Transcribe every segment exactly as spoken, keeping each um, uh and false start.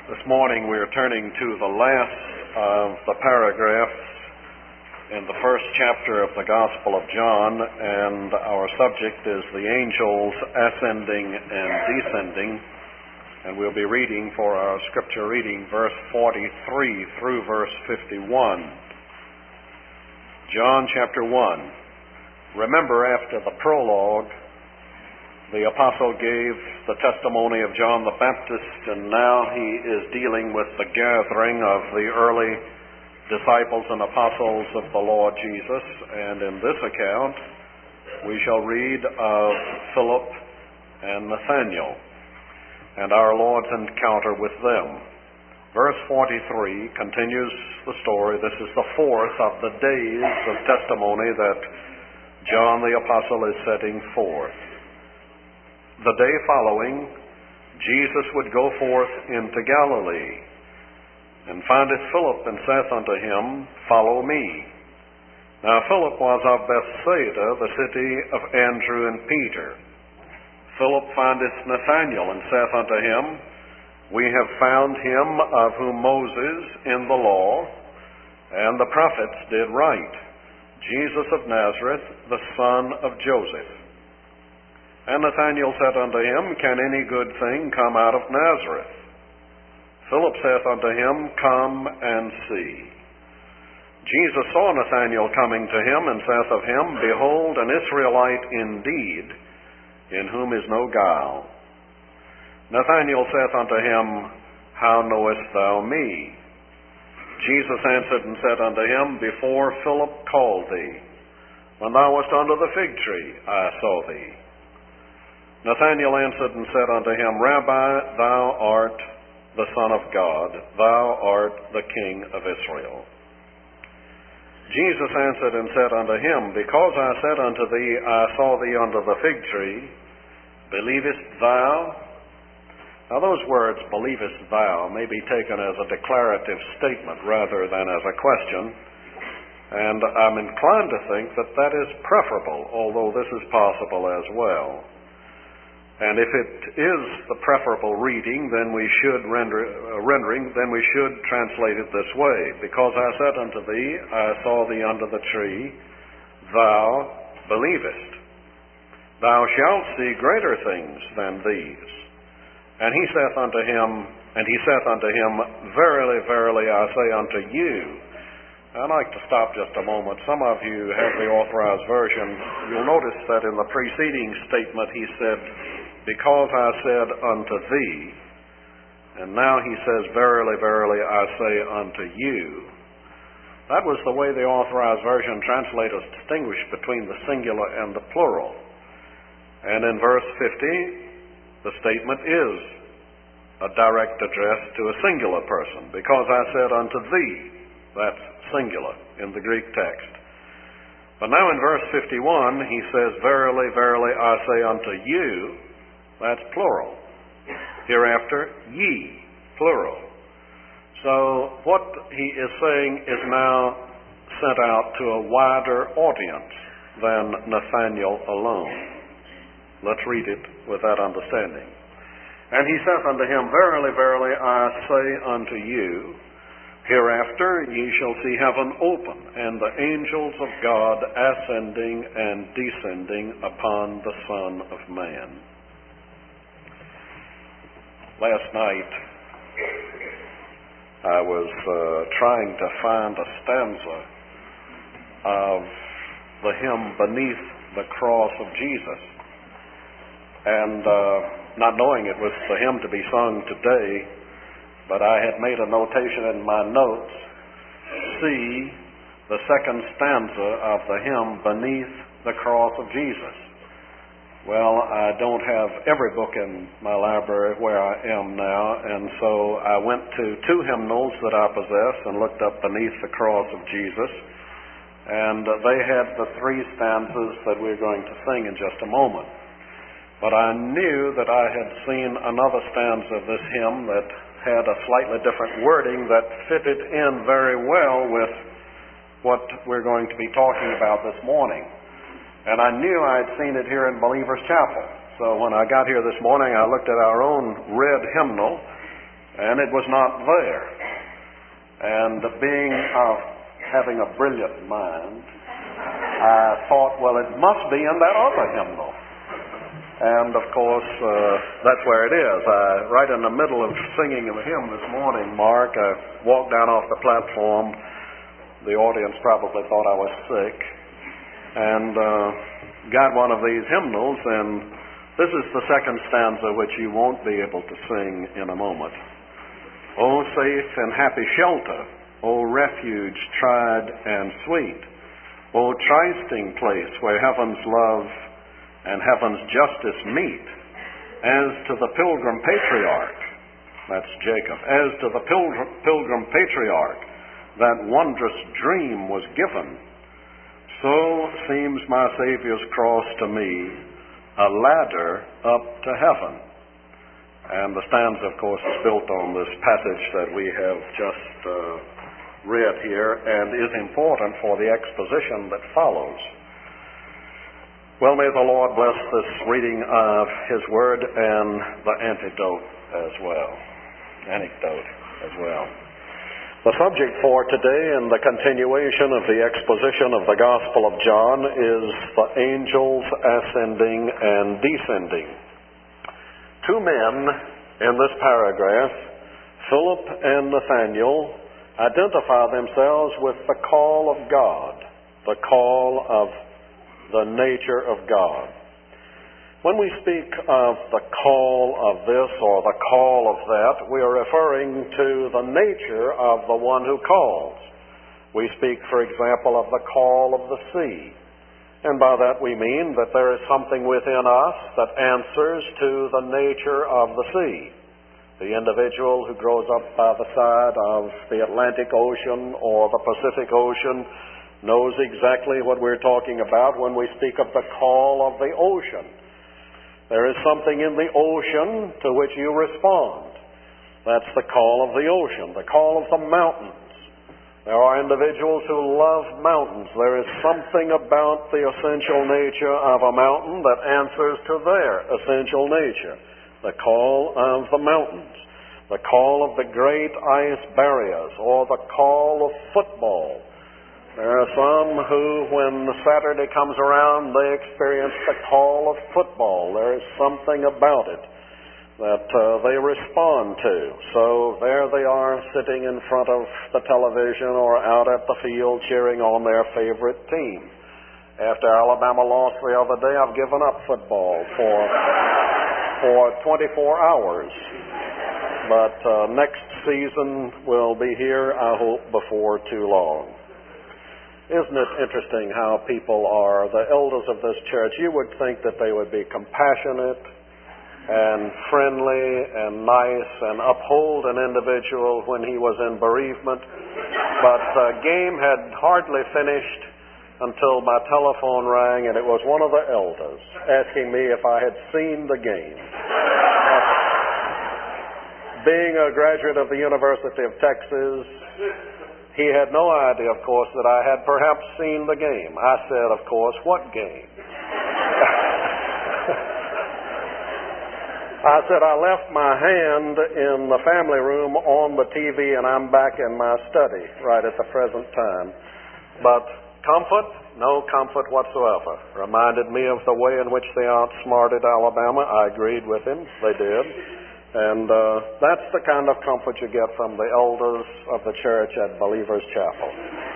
This morning we are turning to the last of the paragraphs in the first chapter of the Gospel of John, and our subject is the angels ascending and descending, and we'll be reading for our scripture reading verse forty-three through verse fifty-one. John chapter one. Remember, after the prologue, the apostle gave the testimony of John the Baptist, and now he is dealing with the gathering of the early disciples and apostles of the Lord Jesus. And in this account, we shall read of Philip and Nathanael and our Lord's encounter with them. Verse forty-three continues the story. This is the fourth of the days of testimony that John the apostle is setting forth. The day following, Jesus would go forth into Galilee, and findeth Philip, and saith unto him, Follow me. Now Philip was of Bethsaida, the city of Andrew and Peter. Philip findeth Nathanael, and saith unto him, We have found him of whom Moses in the law and the prophets did write, Jesus of Nazareth, the son of Joseph. And Nathanael said unto him, Can any good thing come out of Nazareth? Philip saith unto him, Come and see. Jesus saw Nathanael coming to him, and saith of him, Behold, an Israelite indeed, in whom is no guile. Nathanael saith unto him, How knowest thou me? Jesus answered and said unto him, Before Philip called thee, when thou wast under the fig tree, I saw thee. Nathanael answered and said unto him, Rabbi, thou art the Son of God, thou art the King of Israel. Jesus answered and said unto him, Because I said unto thee, I saw thee under the fig tree, believest thou? Now those words, believest thou, may be taken as a declarative statement rather than as a question, and I'm inclined to think that that is preferable, although this is possible as well. And if it is the preferable reading, then we should render, uh, rendering, then we should translate it this way. Because I said unto thee, I saw thee under the tree, thou believest. Thou shalt see greater things than these. And he saith unto him, and he saith unto him, Verily, verily, I say unto you. I'd like to stop just a moment. Some of you have the Authorized Version. You'll notice that in the preceding statement he said, Because I said unto thee, and now he says, Verily, verily, I say unto you. That was the way the Authorized Version translators distinguished between the singular and the plural. And in verse fifty, the statement is a direct address to a singular person. Because I said unto thee, that's singular in the Greek text. But now in verse fifty-one, he says, Verily, verily, I say unto you, that's plural. Hereafter, ye, plural. So what he is saying is now sent out to a wider audience than Nathanael alone. Let's read it with that understanding. And he saith unto him, Verily, verily, I say unto you, Hereafter ye shall see heaven open, and the angels of God ascending and descending upon the Son of Man. Last night, I was uh, trying to find a stanza of the hymn Beneath the Cross of Jesus. And uh, not knowing it was the hymn to be sung today, but I had made a notation in my notes, see the second stanza of the hymn Beneath the Cross of Jesus. Well, I don't have every book in my library where I am now, and so I went to two hymnals that I possess and looked up Beneath the Cross of Jesus, and they had the three stanzas that we're going to sing in just a moment. But I knew that I had seen another stanza of this hymn that had a slightly different wording that fitted in very well with what we're going to be talking about this morning. And I knew I had seen it here in Believer's Chapel. So when I got here this morning, I looked at our own red hymnal, and it was not there. And being of having a brilliant mind, I thought, well, it must be in that other hymnal. And of course, uh, that's where it is. I, right in the middle of singing the hymn this morning, Mark, I walked down off the platform. The audience probably thought I was sick, and uh, got one of these hymnals, and this is the second stanza, which you won't be able to sing in a moment. O safe and happy shelter, O refuge tried and sweet, O trysting place where heaven's love and heaven's justice meet, as to the pilgrim patriarch, that's Jacob, as to the pilgrim, pilgrim patriarch, that wondrous dream was given, so seems my Savior's cross to me, a ladder up to heaven. And the stanza, of course, is built on this passage that we have just uh, read here, and is important for the exposition that follows. Well, may the Lord bless this reading of His Word and the antidote as well. Anecdote as well. The subject for today and the continuation of the exposition of the Gospel of John is the angels ascending and descending. Two men in this paragraph, Philip and Nathaniel, identify themselves with the call of God, the call of the nature of God. When we speak of the call of this or the call of that, we are referring to the nature of the one who calls. We speak, for example, of the call of the sea. And by that we mean that there is something within us that answers to the nature of the sea. The individual who grows up by the side of the Atlantic Ocean or the Pacific Ocean knows exactly what we're talking about when we speak of the call of the ocean. There is something in the ocean to which you respond. That's the call of the ocean, the call of the mountains. There are individuals who love mountains. There is something about the essential nature of a mountain that answers to their essential nature. The call of the mountains, the call of the great ice barriers, or the call of football. There are some who, when Saturday comes around, they experience the call of football. There is something about it that uh, they respond to. So there they are sitting in front of the television or out at the field cheering on their favorite team. After Alabama lost the other day, I've given up football for for twenty-four hours. But uh, next season will be here, I hope, before too long. Isn't it interesting how people are, the elders of this church? You would think that they would be compassionate and friendly and nice and uphold an individual when he was in bereavement. But the game had hardly finished until my telephone rang, and it was one of the elders asking me if I had seen the game. Being a graduate of the University of Texas, he had no idea, of course, that I had perhaps seen the game. I said, of course, what game? I said, I left my hand in the family room on the T V, and I'm back in my study right at the present time. But comfort? No comfort whatsoever. Reminded me of the way in which they outsmarted Alabama. I agreed with him. They did. And uh, that's the kind of comfort you get from the elders of the church at Believers Chapel.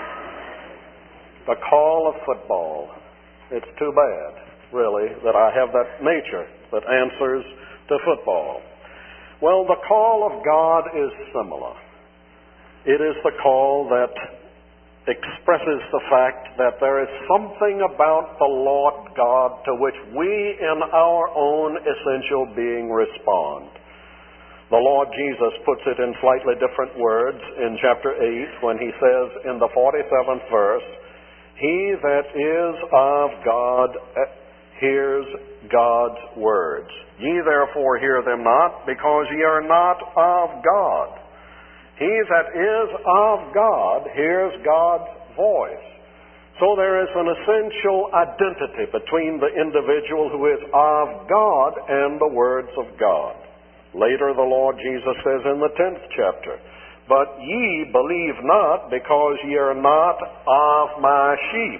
The call of football. It's too bad, really, that I have that nature that answers to football. Well, the call of God is similar. It is the call that expresses the fact that there is something about the Lord God to which we in our own essential being respond. The Lord Jesus puts it in slightly different words in chapter eight when he says in the forty-seventh verse, "He that is of God hears God's words. Ye therefore hear them not, because ye are not of God. He that is of God hears God's voice." So there is an essential identity between the individual who is of God and the words of God. Later the Lord Jesus says in the tenth chapter, "But ye believe not, because ye are not of my sheep,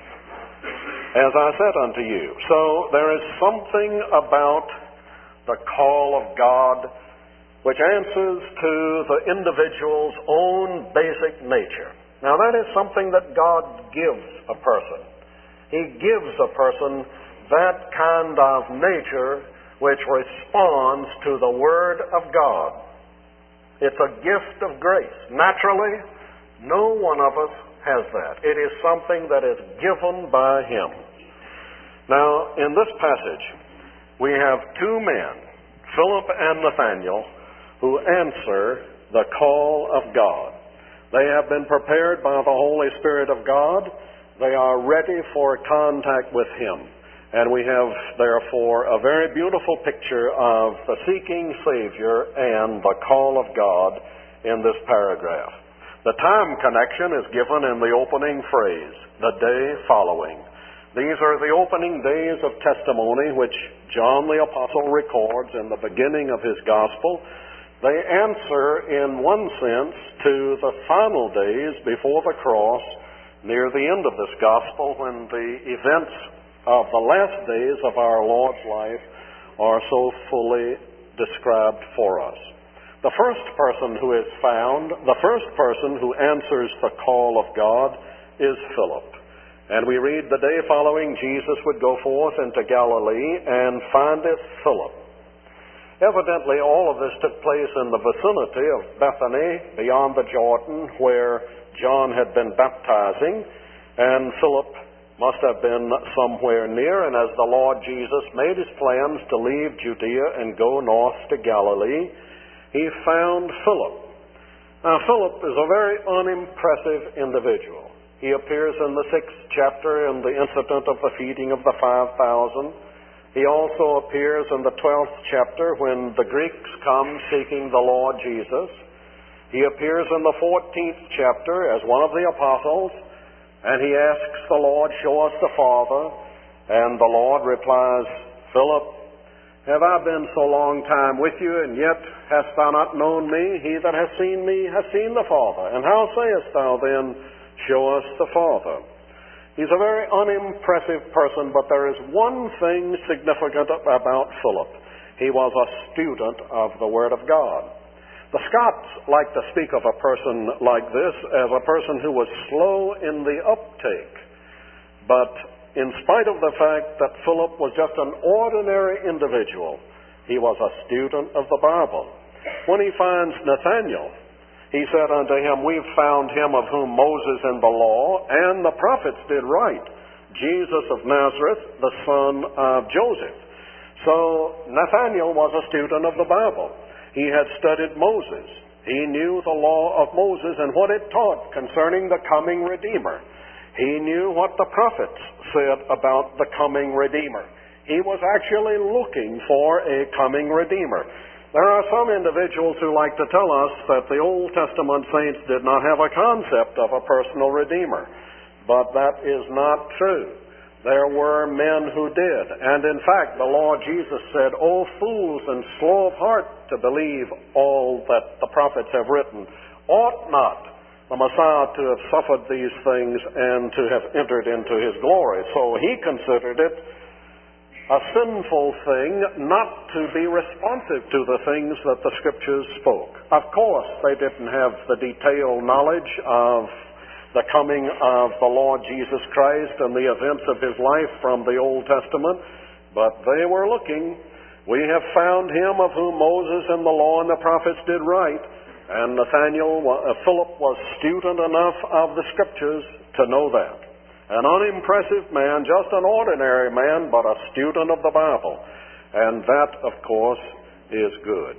as I said unto you." So there is something about the call of God which answers to the individual's own basic nature. Now that is something that God gives a person. He gives a person that kind of nature which responds to the Word of God. It's a gift of grace. Naturally, no one of us has that. It is something that is given by Him. Now, in this passage, we have two men, Philip and Nathanael, who answer the call of God. They have been prepared by the Holy Spirit of God. They are ready for contact with Him. And we have, therefore, a very beautiful picture of the seeking Savior and the call of God in this paragraph. The time connection is given in the opening phrase, "the day following." These are the opening days of testimony which John the Apostle records in the beginning of his gospel. They answer, in one sense, to the final days before the cross, near the end of this gospel, when the events of the last days of our Lord's life are so fully described for us. The first person who is found, the first person who answers the call of God, is Philip. And we read, "The day following, Jesus would go forth into Galilee, and findeth Philip." Evidently, all of this took place in the vicinity of Bethany, beyond the Jordan, where John had been baptizing, and Philip must have been somewhere near. And as the Lord Jesus made his plans to leave Judea and go north to Galilee, he found Philip. Now, Philip is a very unimpressive individual. He appears in the sixth chapter in the incident of the feeding of the five thousand. He also appears in the twelfth chapter when the Greeks come seeking the Lord Jesus. He appears in the fourteenth chapter as one of the apostles, and he asks the Lord, "Show us the Father." And the Lord replies, "Philip, have I been so long time with you, and yet hast thou not known me? He that hath seen me hath seen the Father. And how sayest thou then, Show us the Father?" He's a very unimpressive person, but there is one thing significant about Philip. He was a student of the Word of God. The Scots like to speak of a person like this as a person who was slow in the uptake. But in spite of the fact that Philip was just an ordinary individual, he was a student of the Bible. When he finds Nathanael, he said unto him, "We've found him of whom Moses in the law and the prophets did write, Jesus of Nazareth, the son of Joseph." So Nathanael was a student of the Bible. He had studied Moses. He knew the law of Moses and what it taught concerning the coming Redeemer. He knew what the prophets said about the coming Redeemer. He was actually looking for a coming Redeemer. There are some individuals who like to tell us that the Old Testament saints did not have a concept of a personal Redeemer. But that is not true. There were men who did. And in fact, the Lord Jesus said, "O fools and slow of heart to believe all that the prophets have written. Ought not the Messiah to have suffered these things and to have entered into his glory?" So he considered it a sinful thing not to be responsive to the things that the Scriptures spoke. Of course, they didn't have the detailed knowledge of the coming of the Lord Jesus Christ and the events of his life from the Old Testament, but they were looking. "We have found him of whom Moses and the law and the prophets did write." And Nathanael, uh, Philip was student enough of the Scriptures to know that. An unimpressive man, just an ordinary man, but a student of the Bible. And that, of course, is good.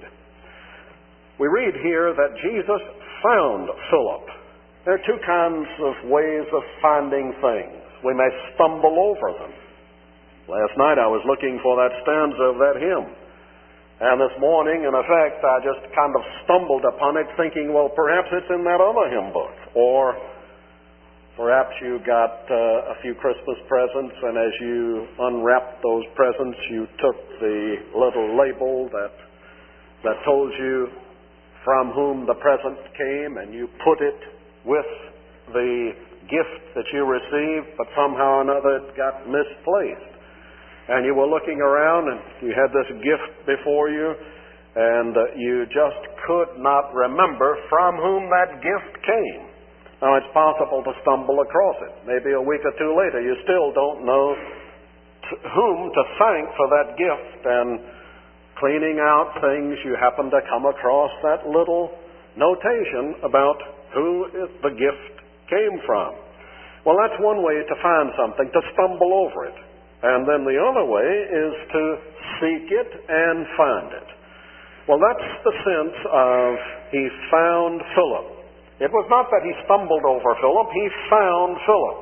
We read here that Jesus found Philip. There are two kinds of ways of finding things. We may stumble over them. Last night I was looking for that stanza of that hymn. And this morning, in effect, I just kind of stumbled upon it thinking, well, perhaps it's in that other hymn book. Or perhaps you got uh, a few Christmas presents, and as you unwrapped those presents, you took the little label that that told you from whom the present came, and you put it with the gift that you received, but somehow or another it got misplaced. And you were looking around and you had this gift before you, and uh, you just could not remember from whom that gift came. Now, it's possible to stumble across it. Maybe a week or two later, you still don't know to whom to thank for that gift, and cleaning out things, you happen to come across that little notation about who the gift came from. Well, that's one way to find something, to stumble over it. And then the other way is to seek it and find it. Well, that's the sense of he found Philip. It was not that he stumbled over Philip, he found Philip.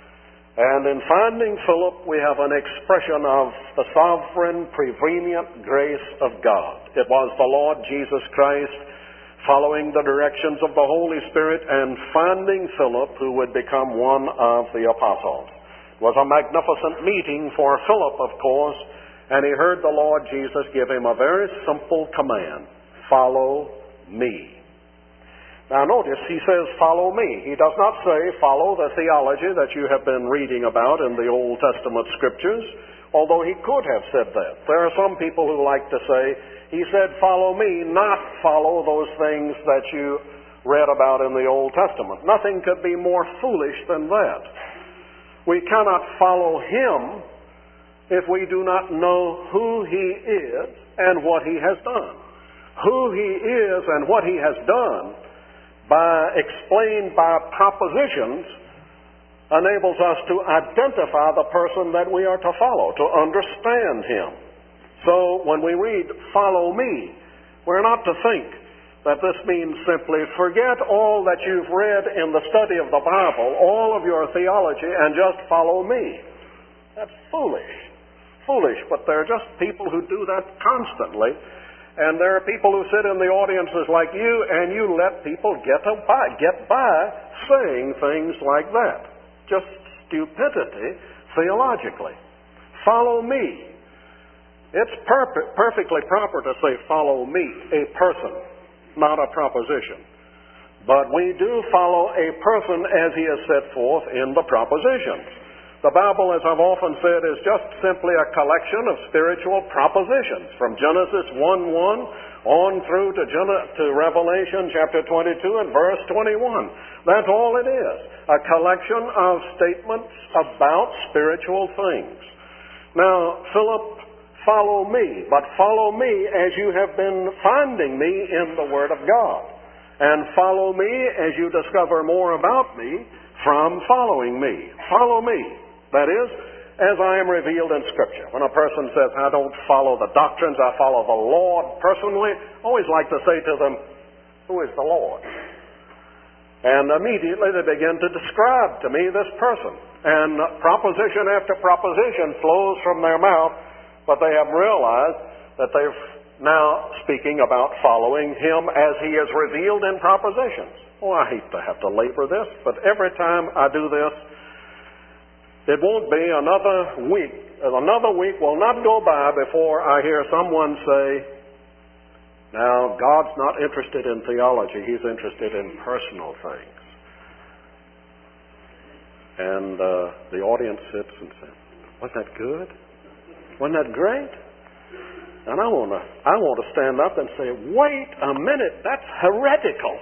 And in finding Philip, we have an expression of the sovereign, prevenient grace of God. It was the Lord Jesus Christ following the directions of the Holy Spirit and finding Philip, who would become one of the apostles. It was a magnificent meeting for Philip, of course, and he heard the Lord Jesus give him a very simple command: follow me. Now notice, he says, follow me. He does not say, follow the theology that you have been reading about in the Old Testament Scriptures, although he could have said that. There are some people who like to say, he said, follow me, not follow those things that you read about in the Old Testament. Nothing could be more foolish than that. We cannot follow him if we do not know who he is and what he has done. Who he is and what he has done, by explained by propositions, enables us to identify the person that we are to follow, to understand him. So when we read, follow me, we're not to think that this means simply forget all that you've read in the study of the Bible, all of your theology, and just follow me. That's foolish. Foolish, but there are just people who do that constantly. And there are people who sit in the audiences like you, and you let people get by, get by saying things like that. Just stupidity theologically. Follow me. It's perfect, perfectly proper to say follow me, a person, not a proposition. But we do follow a person as he is set forth in the propositions. The Bible, as I've often said, is just simply a collection of spiritual propositions from Genesis one one on through to, Gen- to Revelation chapter twenty-two and verse twenty-one. That's all it is, a collection of statements about spiritual things. Now, Philip, follow me, but follow me as you have been finding me in the Word of God. And follow me as you discover more about me from following me. Follow me. That is, as I am revealed in Scripture. When a person says, I don't follow the doctrines, I follow the Lord personally, I always like to say to them, who is the Lord? And immediately they begin to describe to me this person. And proposition after proposition flows from their mouth, but they haven't realized that they're now speaking about following him as he is revealed in propositions. Oh, I hate to have to labor this, but every time I do this, it won't be another week. Another week will not go by before I hear someone say, now, God's not interested in theology. He's interested in personal things. And uh, the audience sits and says, wasn't that good? Wasn't that great? And I want to I want to stand up and say, wait a minute, that's heretical.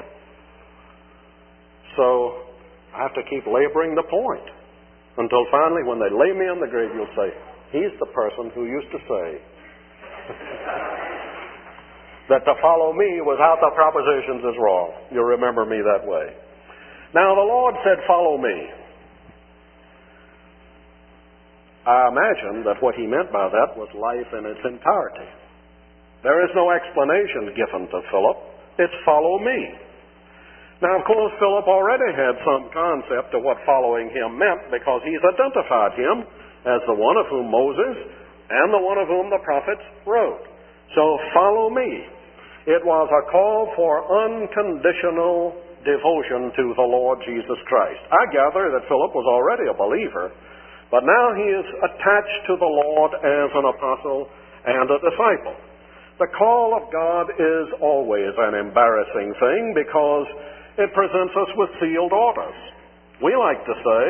So I have to keep laboring the point. Until finally, when they lay me in the grave, you'll say, he's the person who used to say that to follow me without the propositions is wrong. You'll remember me that way. Now, the Lord said, follow me. I imagine that what he meant by that was life in its entirety. There is no explanation given to Philip. It's follow me. Now, of course, Philip already had some concept of what following him meant, because he's identified him as the one of whom Moses and the one of whom the prophets wrote. So, follow me. It was a call for unconditional devotion to the Lord Jesus Christ. I gather that Philip was already a believer, but now he is attached to the Lord as an apostle and a disciple. The call of God is always an embarrassing thing because it presents us with sealed orders. We like to say,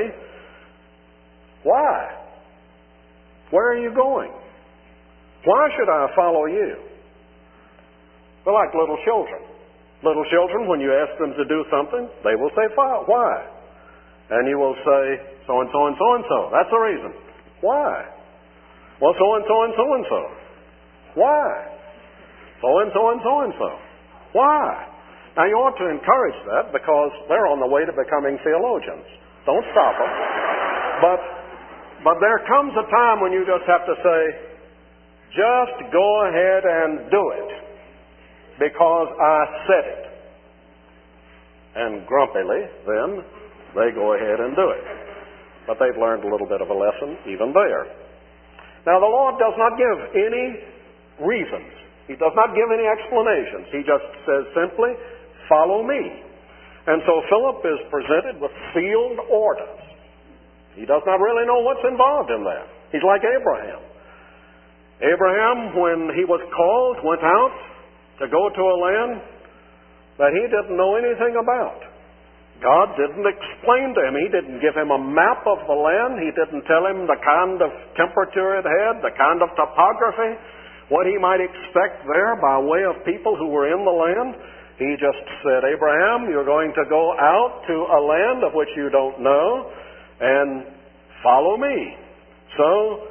why? Where are you going? Why should I follow you? We're like little children. Little children, when you ask them to do something, they will say, why? And you will say, so-and-so and so-and-so. That's the reason. Why? Well, so-and-so and so-and-so. Why? So-and-so and so-and-so. Why? Now, you ought to encourage that because they're on the way to becoming theologians. Don't stop them. But, but there comes a time when you just have to say, just go ahead and do it because I said it. And grumpily, then, they go ahead and do it. But they've learned a little bit of a lesson even there. Now, the Lord does not give any reasons. He does not give any explanations. He just says simply, follow me. And so Philip is presented with sealed orders. He does not really know what's involved in that. He's like Abraham. Abraham, when he was called, went out to go to a land that he didn't know anything about. God didn't explain to him. He didn't give him a map of the land. He didn't tell him the kind of temperature it had, the kind of topography, what he might expect there by way of people who were in the land. He just said, Abraham, you're going to go out to a land of which you don't know and follow me. So,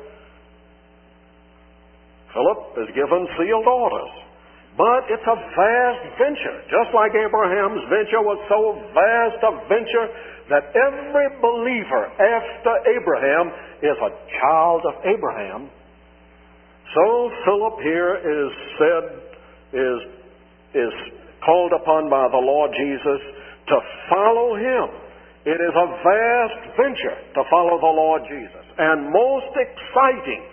Philip is given sealed orders. But it's a vast venture. Just like Abraham's venture was so vast a venture that every believer after Abraham is a child of Abraham. So Philip here is said, is, is called upon by the Lord Jesus to follow him. It is a vast venture to follow the Lord Jesus. And most exciting.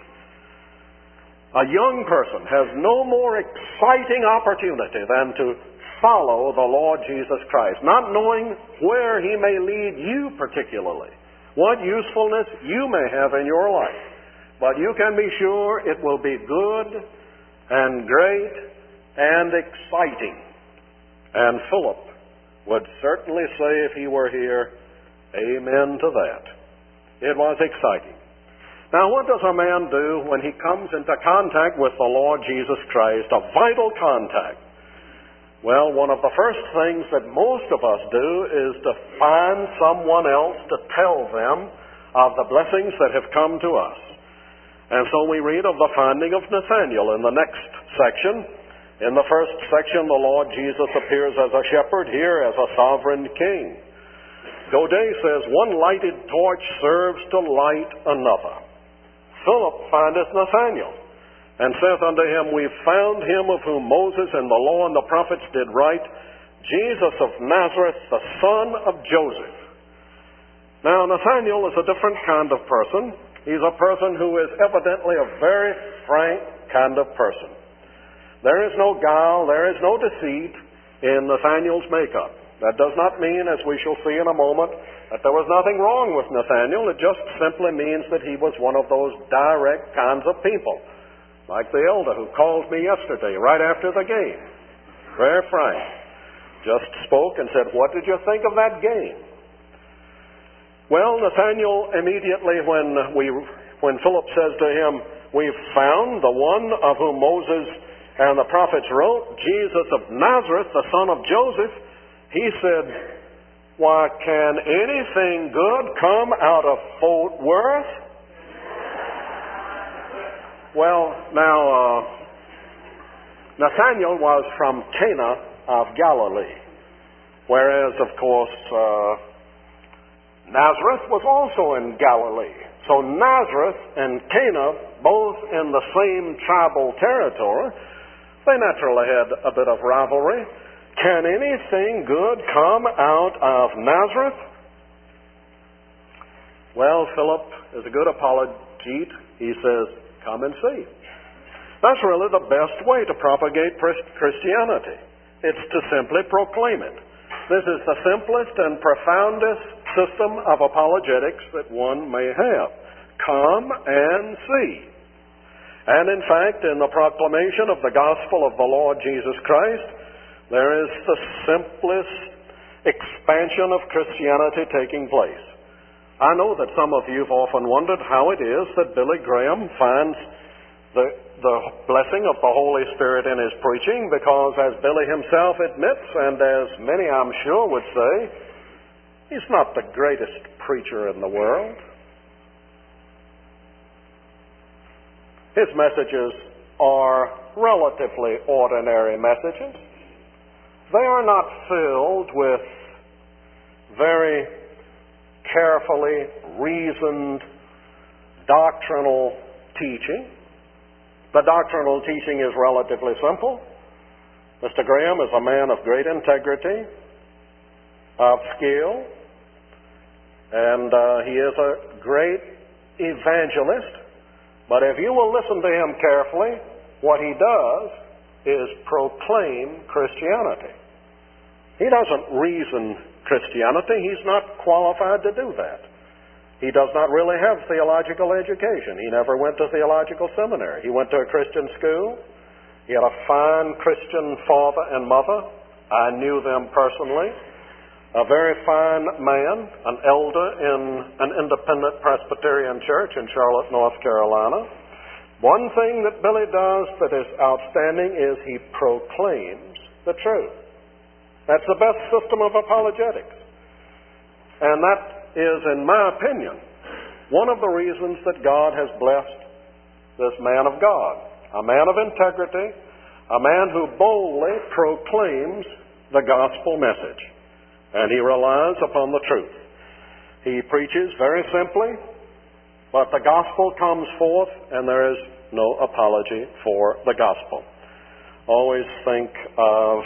A young person has no more exciting opportunity than to follow the Lord Jesus Christ, not knowing where he may lead you particularly, what usefulness you may have in your life. But you can be sure it will be good and great and exciting. And Philip would certainly say if he were here, amen to that. It was exciting. Now, what does a man do when he comes into contact with the Lord Jesus Christ, a vital contact? Well, one of the first things that most of us do is to find someone else to tell them of the blessings that have come to us. And so we read of the finding of Nathanael in the next section. In the first section, the Lord Jesus appears as a shepherd, here as a sovereign king. Godet says, one lighted torch serves to light another. Philip findeth Nathanael, and saith unto him, We've found him of whom Moses and the law and the prophets did write, Jesus of Nazareth, the son of Joseph. Now, Nathanael is a different kind of person. He's a person who is evidently a very frank kind of person. There is no guile, there is no deceit in Nathanael's makeup. That does not mean, as we shall see in a moment, that there was nothing wrong with Nathanael. It just simply means that he was one of those direct kinds of people. Like the elder who called me yesterday, right after the game. Very frank. Just spoke and said, what did you think of that game? Well, Nathanael immediately, when we, when Philip says to him, We've found the one of whom Moses and the prophets wrote, Jesus of Nazareth, the son of Joseph, he said, why, can anything good come out of Fort Worth? Well, now, uh, Nathanael was from Cana of Galilee, whereas, of course, uh, Nazareth was also in Galilee. So Nazareth and Cana, both in the same tribal territory, they naturally had a bit of rivalry. Can anything good come out of Nazareth? Well, Philip is a good apologete. He says, come and see. That's really the best way to propagate Christianity. It's to simply proclaim it. This is the simplest and profoundest system of apologetics that one may have. Come and see. And in fact, in the proclamation of the gospel of the Lord Jesus Christ, there is the simplest expansion of Christianity taking place. I know that some of you have often wondered how it is that Billy Graham finds the, the blessing of the Holy Spirit in his preaching, because as Billy himself admits, and as many I'm sure would say, he's not the greatest preacher in the world. His messages are relatively ordinary messages. They are not filled with very carefully reasoned doctrinal teaching. The doctrinal teaching is relatively simple. Mister Graham is a man of great integrity, of skill, and uh, he is a great evangelist. But if you will listen to him carefully, what he does is proclaim Christianity. He doesn't reason Christianity. He's not qualified to do that. He does not really have theological education. He never went to theological seminary. He went to a Christian school. He had a fine Christian father and mother. I knew them personally. A very fine man, an elder in an independent Presbyterian church in Charlotte, North Carolina. One thing that Billy does that is outstanding is he proclaims the truth. That's the best system of apologetics. And that is, in my opinion, one of the reasons that God has blessed this man of God. A man of integrity, a man who boldly proclaims the gospel message. And he relies upon the truth. He preaches very simply, but the gospel comes forth and there is no apology for the gospel. Always think of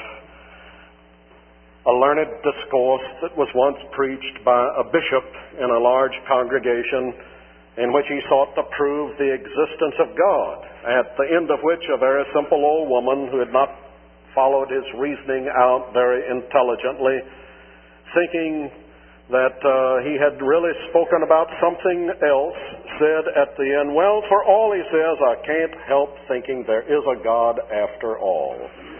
a learned discourse that was once preached by a bishop in a large congregation in which he sought to prove the existence of God, at the end of which a very simple old woman who had not followed his reasoning out very intelligently, thinking that uh, he had really spoken about something else, said at the end, well, for all he says, I can't help thinking there is a God after all.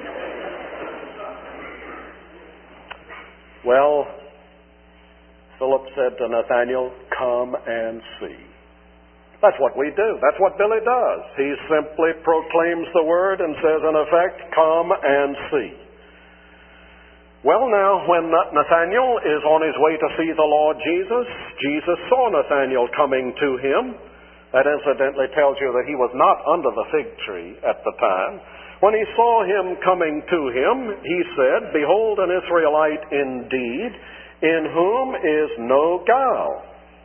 Well, Philip said to Nathanael, come and see. That's what we do. That's what Billy does. He simply proclaims the word and says, in effect, come and see. Well, now, when Nathanael is on his way to see the Lord Jesus, Jesus saw Nathanael coming to him. That incidentally tells you that he was not under the fig tree at the time. When he saw him coming to him, he said, behold, an Israelite indeed, in whom is no guile.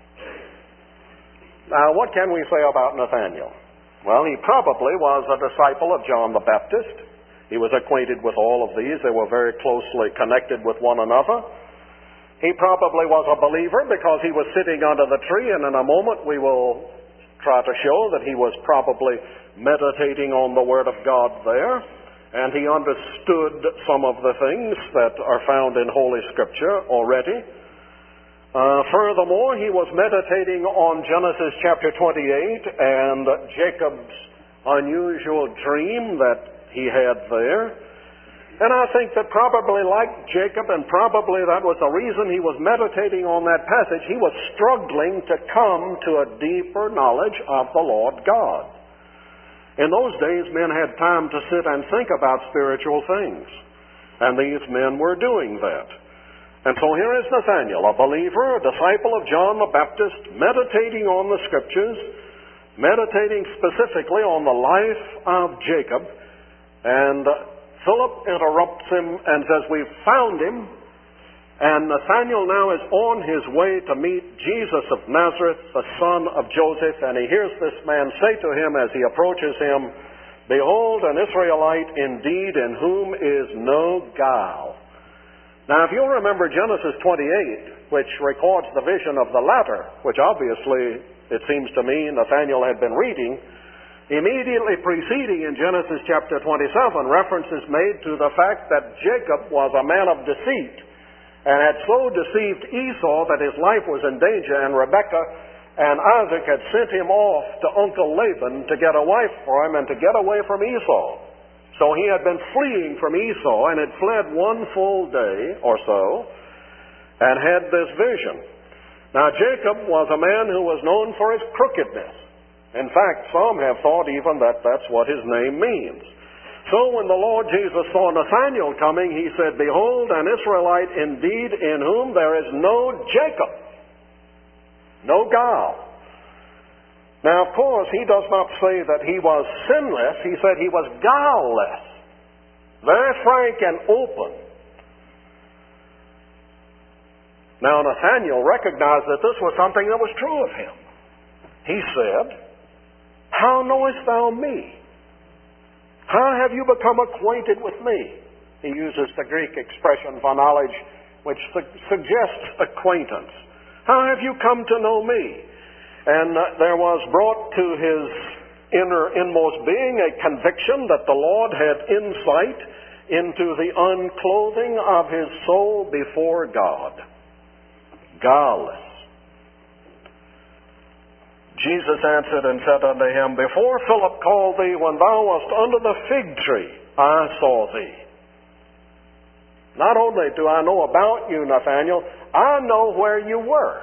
Now, what can we say about Nathanael? Well, he probably was a disciple of John the Baptist. He was acquainted with all of these. They were very closely connected with one another. He probably was a believer because he was sitting under the tree, and in a moment we will try to show that he was probably meditating on the Word of God there, and he understood some of the things that are found in Holy Scripture already. Uh, furthermore, he was meditating on Genesis chapter twenty-eight and Jacob's unusual dream that he had there. And I think that probably like Jacob, and probably that was the reason he was meditating on that passage, he was struggling to come to a deeper knowledge of the Lord God. In those days, men had time to sit and think about spiritual things. And these men were doing that. And so here is Nathanael, a believer, a disciple of John the Baptist, meditating on the Scriptures, meditating specifically on the life of Jacob. And Philip interrupts him and says, we've found him. And Nathanael now is on his way to meet Jesus of Nazareth, the son of Joseph. And he hears this man say to him as he approaches him, behold, an Israelite indeed, in whom is no guile. Now, if you'll remember Genesis twenty-eight, which records the vision of the ladder, which obviously, it seems to me, Nathanael had been reading, immediately preceding in Genesis chapter twenty-seven, reference is made to the fact that Jacob was a man of deceit and had so deceived Esau that his life was in danger, and Rebekah And Isaac had sent him off to Uncle Laban to get a wife for him and to get away from Esau. So he had been fleeing from Esau and had fled one full day or so and had this vision. Now Jacob was a man who was known for his crookedness. In fact, some have thought even that that's what his name means. So when the Lord Jesus saw Nathanael coming, he said, "Behold, an Israelite indeed, in whom there is no Jacob, no guile." Now, of course, he does not say that he was sinless. He said he was guileless. Very frank and open. Now, Nathanael recognized that this was something that was true of him. He said, "How knowest thou me? How have you become acquainted with me?" He uses the Greek expression for knowledge, which su- suggests acquaintance. "How have you come to know me?" And uh, there was brought to his inner inmost being a conviction that the Lord had insight into the unclothing of his soul before God. Guileless. Jesus answered and said unto him, "Before Philip called thee, when thou wast under the fig tree, I saw thee." Not only do I know about you, Nathanael, I know where you were.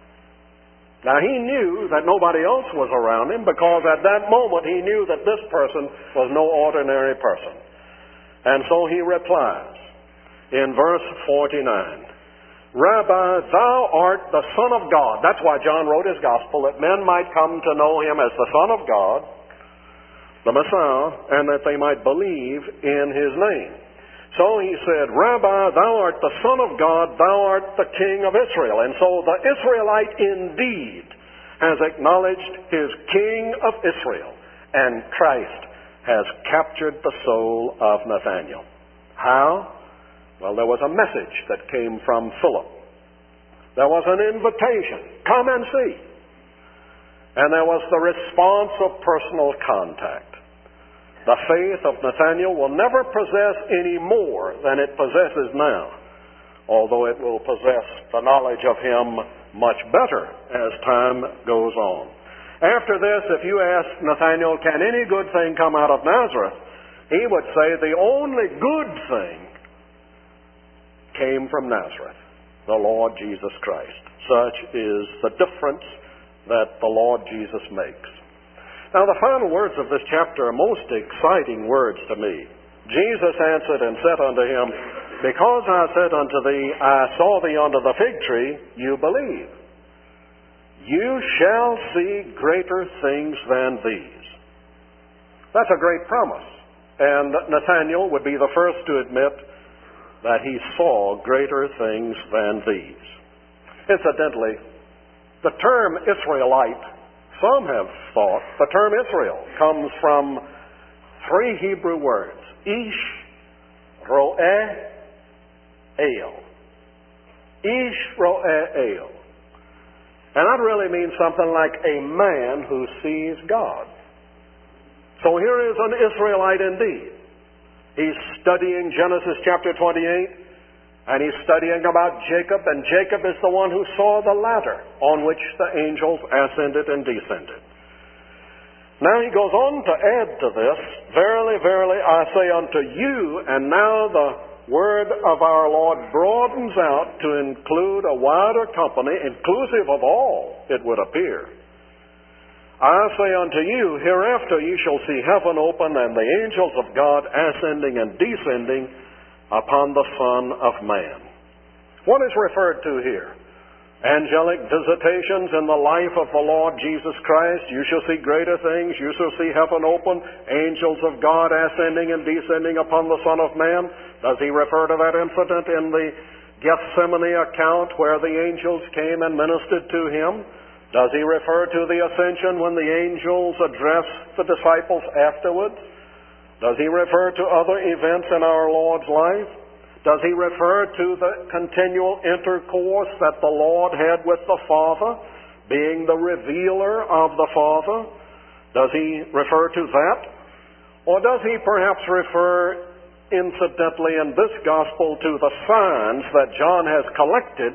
Now he knew that nobody else was around him, because at that moment he knew that this person was no ordinary person. And so he replies in verse forty-nine, "Rabbi, thou art the Son of God." That's why John wrote his gospel, that men might come to know him as the Son of God, the Messiah, and that they might believe in his name. So he said, "Rabbi, thou art the Son of God, thou art the King of Israel." And so the Israelite indeed has acknowledged his King of Israel, and Christ has captured the soul of Nathanael. How? Well, there was a message that came from Philip. There was an invitation, "Come and see." And there was the response of personal contact. The faith of Nathanael will never possess any more than it possesses now, although it will possess the knowledge of him much better as time goes on. After this, if you ask Nathanael, "Can any good thing come out of Nazareth?" he would say the only good thing came from Nazareth, the Lord Jesus Christ. Such is the difference that the Lord Jesus makes. Now, the final words of this chapter are most exciting words to me. Jesus answered and said unto him, "Because I said unto thee, I saw thee under the fig tree, you believe. You shall see greater things than these." That's a great promise. And Nathanael would be the first to admit that he saw greater things than these. Incidentally, the term Israelite, some have thought, the term Israel comes from three Hebrew words: Ish, Ro'eh, El. Ish, Ro'eh, El. And that really means something like a man who sees God. So here is an Israelite indeed. He's studying Genesis chapter twenty-eight, and he's studying about Jacob, and Jacob is the one who saw the ladder on which the angels ascended and descended. Now he goes on to add to this, "Verily, verily, I say unto you," and now the word of our Lord broadens out to include a wider company, inclusive of all, it would appear. "I say unto you, hereafter ye shall see heaven open, and the angels of God ascending and descending upon the Son of Man." What is referred to here? Angelic visitations in the life of the Lord Jesus Christ. You shall see greater things. You shall see heaven open. Angels of God ascending and descending upon the Son of Man. Does he refer to that incident in the Gethsemane account where the angels came and ministered to him? Does he refer to the ascension when the angels address the disciples afterwards? Does he refer to other events in our Lord's life? Does he refer to the continual intercourse that the Lord had with the Father, being the revealer of the Father? Does he refer to that? Or does he perhaps refer incidentally in this gospel to the signs that John has collected,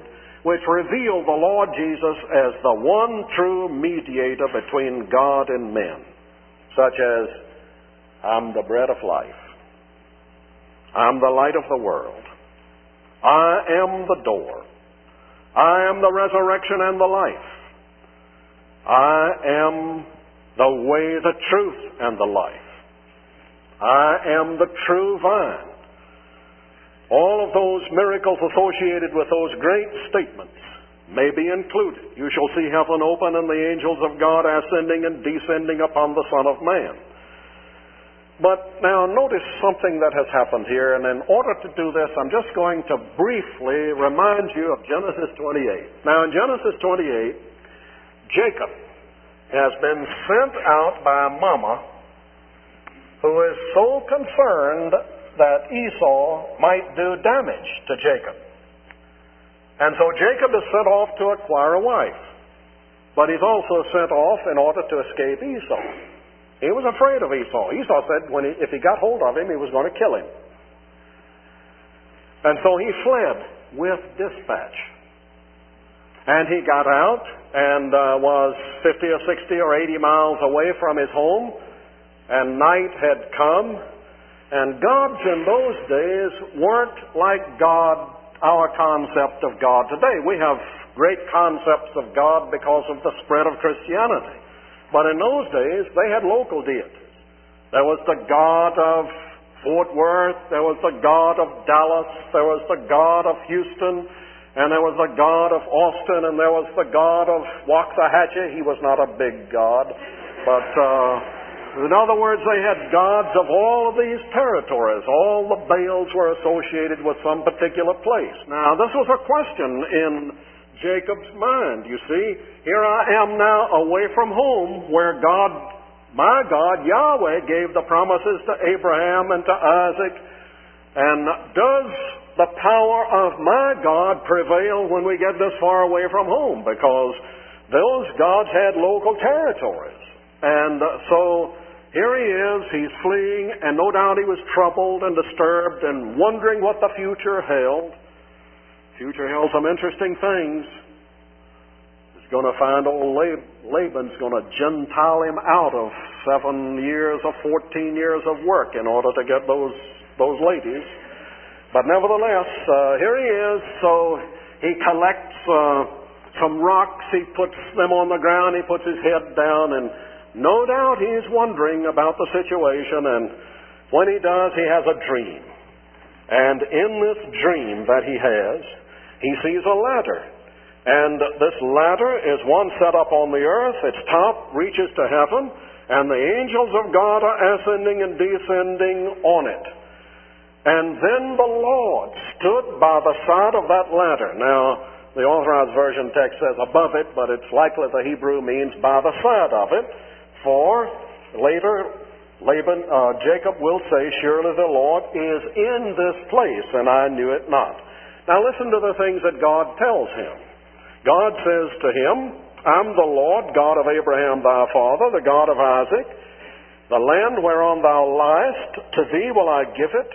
which reveal the Lord Jesus as the one true mediator between God and men, such as, I'm the bread of life, I'm the light of the world, I am the door, I am the resurrection and the life, I am the way, the truth, and the life, I am the true vine. All of those miracles associated with those great statements may be included. You shall see heaven open and the angels of God ascending and descending upon the Son of Man. But now notice something that has happened here, and in order to do this, I'm just going to briefly remind you of Genesis twenty-eight. Now in Genesis twenty-eight, Jacob has been sent out by a mama who is so concerned that Esau might do damage to Jacob. And so Jacob is sent off to acquire a wife. But he's also sent off in order to escape Esau. He was afraid of Esau. Esau said when he, if he got hold of him, he was going to kill him. And so he fled with dispatch. And he got out and uh, was fifty or sixty or eighty miles away from his home. And night had come. And gods in those days weren't like God, our concept of God today. We have great concepts of God because of the spread of Christianity. But in those days, they had local deities. There was the God of Fort Worth, there was the God of Dallas, there was the God of Houston, and there was the God of Austin, and there was the God of Waxahachie. He was not a big God, but... Uh, In other words, they had gods of all of these territories. All the Baals were associated with some particular place. Now, this was a question in Jacob's mind. You see, here I am now away from home where God, my God, Yahweh, gave the promises to Abraham and to Isaac. And does the power of my God prevail when we get this far away from home? Because those gods had local territories. And uh, so here he is, he's fleeing, and no doubt he was troubled and disturbed and wondering what the future held. Future held some interesting things. He's going to find old Lab- Laban's going to Gentile him out of seven years or fourteen years of work in order to get those those ladies. But nevertheless, uh, here he is, so he collects uh, some rocks, he puts them on the ground, he puts his head down, and no doubt he's wondering about the situation, and when he does, he has a dream. And in this dream that he has, he sees a ladder. And this ladder is one set up on the earth, its top reaches to heaven, and the angels of God are ascending and descending on it. And then the Lord stood by the side of that ladder. Now, the Authorized Version text says above it, but it's likely the Hebrew means by the side of it. For later, Laban, uh, Jacob will say, surely the Lord is in this place, and I knew it not. Now listen to the things that God tells him. God says to him, I'm the Lord, God of Abraham thy father, the God of Isaac. The land whereon thou liest, to thee will I give it,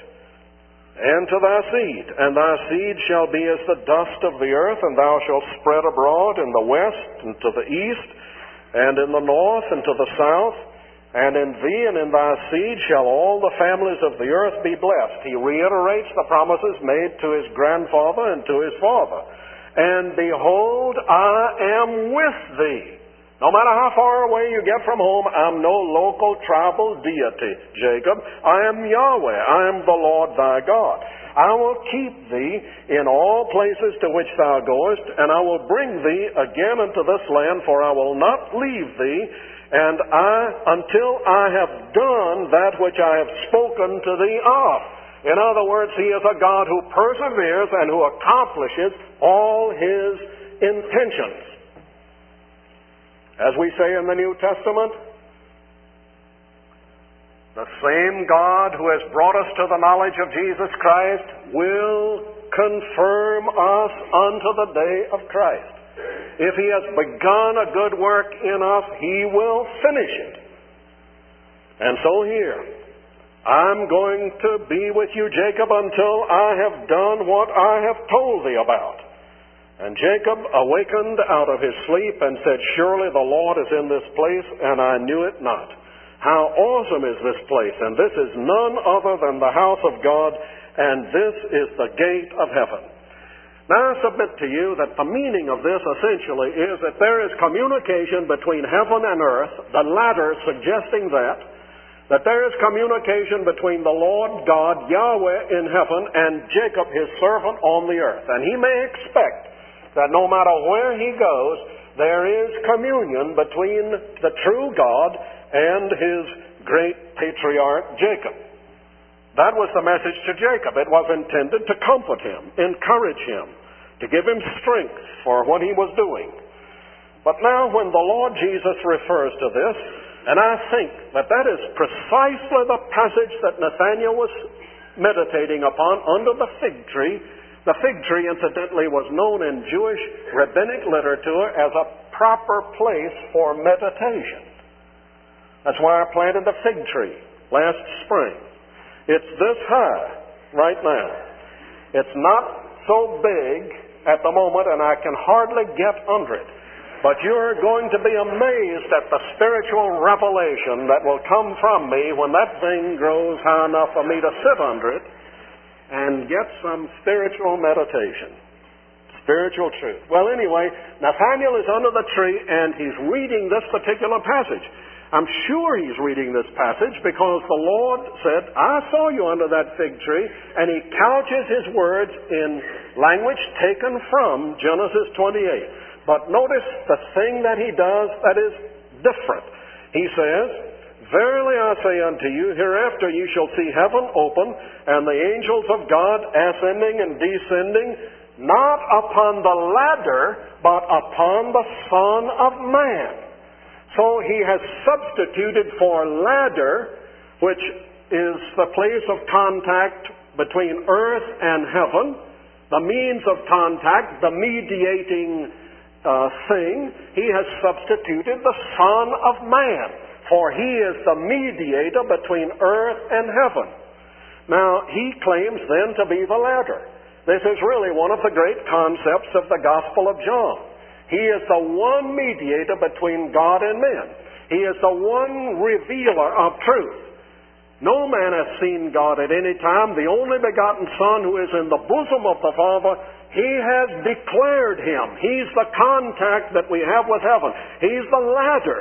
and to thy seed. And thy seed shall be as the dust of the earth, and thou shalt spread abroad in the west and to the east, and in the north and to the south, and in thee and in thy seed shall all the families of the earth be blessed. He reiterates the promises made to his grandfather and to his father. And behold, I am with thee. No matter how far away you get from home, I'm no local tribal deity, Jacob. I am Yahweh. I am the Lord thy God. I will keep thee in all places to which thou goest, and I will bring thee again into this land, for I will not leave thee, and I until I have done that which I have spoken to thee of. In other words, he is a God who perseveres and who accomplishes all his intentions. As we say in the New Testament, the same God who has brought us to the knowledge of Jesus Christ will confirm us unto the day of Christ. If he has begun a good work in us, he will finish it. And so here, I'm going to be with you, Jacob, until I have done what I have told thee about. And Jacob awakened out of his sleep and said, surely the Lord is in this place, and I knew it not. How awesome is this place, and this is none other than the house of God, and this is the gate of heaven. Now I submit to you that the meaning of this essentially is that there is communication between heaven and earth, the latter suggesting that, that there is communication between the Lord God, Yahweh in heaven, and Jacob his servant on the earth. And he may expect that no matter where he goes, there is communion between the true God and his great patriarch Jacob. That was the message to Jacob. It was intended to comfort him, encourage him, to give him strength for what he was doing. But now when the Lord Jesus refers to this, and I think that that is precisely the passage that Nathanael was meditating upon under the fig tree. The fig tree, incidentally, was known in Jewish rabbinic literature as a proper place for meditation. That's why I planted the fig tree last spring. It's this high right now. It's not so big at the moment, and I can hardly get under it. But you're going to be amazed at the spiritual revelation that will come from me when that thing grows high enough for me to sit under it and get some spiritual meditation, spiritual truth. Well, anyway, Nathanael is under the tree, and he's reading this particular passage. I'm sure he's reading this passage because the Lord said, I saw you under that fig tree, and he couches his words in language taken from Genesis twenty-eight. But notice the thing that he does that is different. He says, verily I say unto you, hereafter you shall see heaven open, and the angels of God ascending and descending, not upon the ladder, but upon the Son of Man. So he has substituted for ladder, which is the place of contact between earth and heaven, the means of contact, the mediating uh, thing. He has substituted the Son of Man, for he is the mediator between earth and heaven. Now, he claims then to be the ladder. This is really one of the great concepts of the Gospel of John. He is the one mediator between God and men. He is the one revealer of truth. No man hath seen God at any time. The only begotten Son who is in the bosom of the Father, he has declared him. He's the contact that we have with heaven. He's the ladder.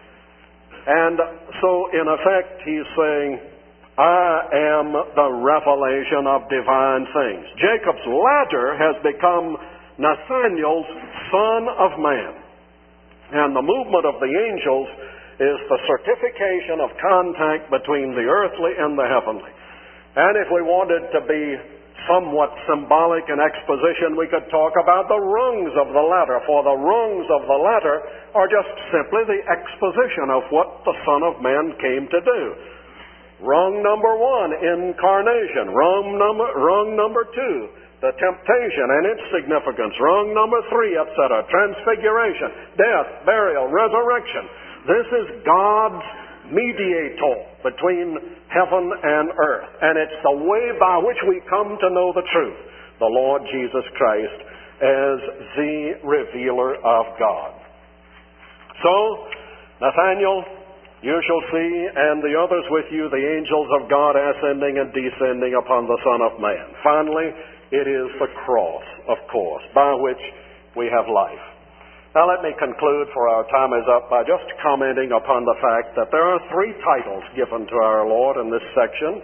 And so, in effect, he's saying, I am the revelation of divine things. Jacob's ladder has become Nathanael's Son of Man. And the movement of the angels is the certification of contact between the earthly and the heavenly. And if we wanted to be somewhat symbolic in exposition, we could talk about the rungs of the ladder, for the rungs of the ladder are just simply the exposition of what the Son of Man came to do. Rung number one, incarnation. Rung number, rung number two, the temptation and its significance. Rung number three, et cetera. Transfiguration, death, burial, resurrection. This is God's mediator between heaven and earth. And it's the way by which we come to know the truth. The Lord Jesus Christ as the revealer of God. So, Nathanael, you shall see, and the others with you, the angels of God ascending and descending upon the Son of Man. Finally, it is the cross, of course, by which we have life. Now let me conclude, for our time is up, by just commenting upon the fact that there are three titles given to our Lord in this section.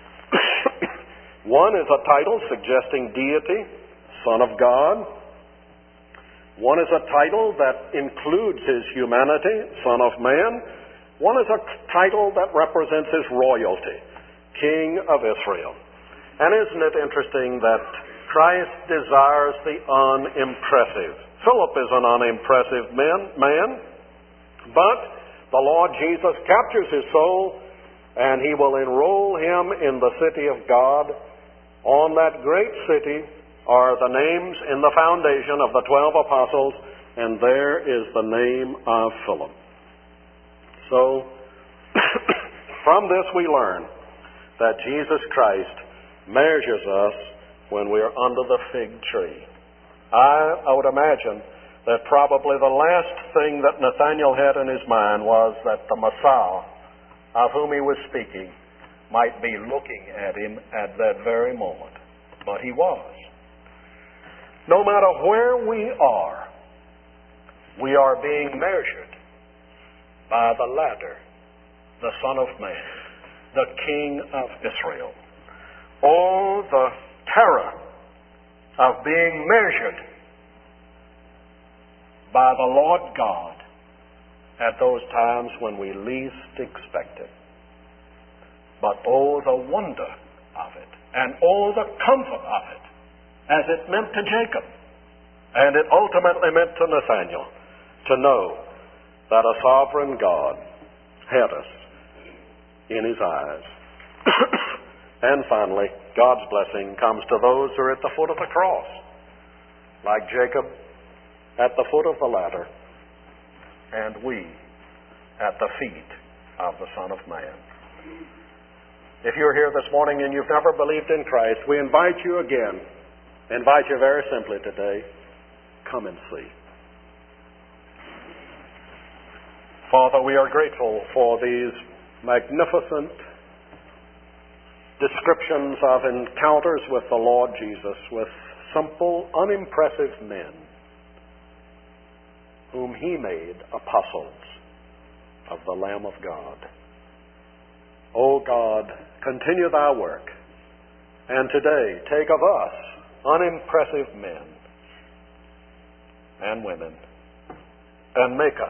One is a title suggesting deity, Son of God. One is a title that includes his humanity, Son of Man. One is a title that represents his royalty, King of Israel. And isn't it interesting that Christ desires the unimpressive? Philip is an unimpressive man, man, but the Lord Jesus captures his soul, and he will enroll him in the city of God. On that great city are the names in the foundation of the twelve apostles, and there is the name of Philip. So, from this we learn that Jesus Christ measures us when we are under the fig tree. I, I would imagine that probably the last thing that Nathanael had in his mind was that the Messiah, of whom he was speaking, might be looking at him at that very moment. But he was. No matter where we are, we are being measured by the ladder, the Son of Man, the King of Israel. Oh, the terror of being measured by the Lord God at those times when we least expect it. But oh, the wonder of it, and oh, the comfort of it, as it meant to Jacob, and it ultimately meant to Nathanael, to know that a sovereign God had us in his eyes. And finally, God's blessing comes to those who are at the foot of the cross, like Jacob at the foot of the ladder, and we at the feet of the Son of Man. If you're here this morning and you've never believed in Christ, we invite you again, invite you very simply today, come and see. Father, we are grateful for these magnificent descriptions of encounters with the Lord Jesus, with simple, unimpressive men whom he made apostles of the Lamb of God. O God, continue thy work, and today take of us unimpressive men and women and make us